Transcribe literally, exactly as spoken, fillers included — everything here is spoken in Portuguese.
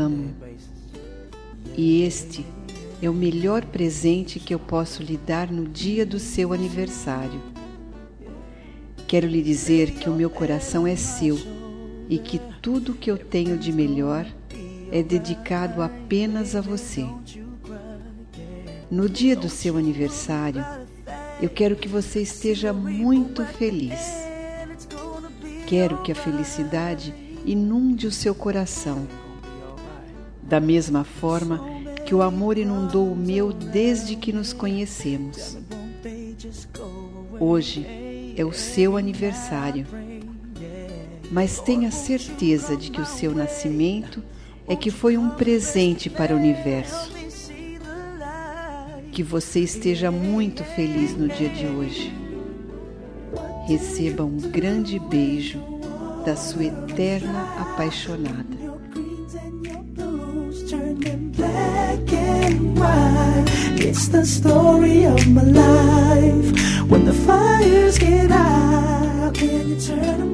amo. E este é o melhor presente que eu posso lhe dar no dia do seu aniversário. Quero lhe dizer que o meu coração é seu e que tudo que eu tenho de melhor é dedicado apenas a você. No dia do seu aniversário, eu quero que você esteja muito feliz. Quero que a felicidade inunde o seu coração, da mesma forma que o amor inundou o meu desde que nos conhecemos. Hoje é o seu aniversário, mas tenha certeza de que o seu nascimento é que foi um presente para o universo. Que você esteja muito feliz no dia de hoje. Receba um grande beijo da sua eterna apaixonada. It's the story of my life. When the fires get out, how can you turn